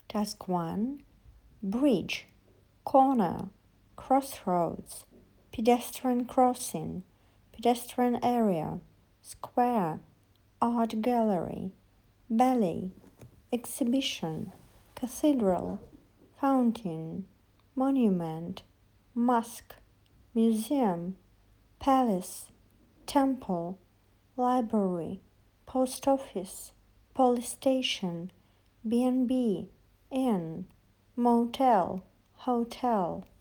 Task 1. Bridge, corner, crossroads, pedestrian crossing, pedestrian area, square, art gallery, ballet, exhibition, cathedral, fountain, monument, mosque, museum, palace, temple, library, post office, police station, B&B, inn, motel, hotel.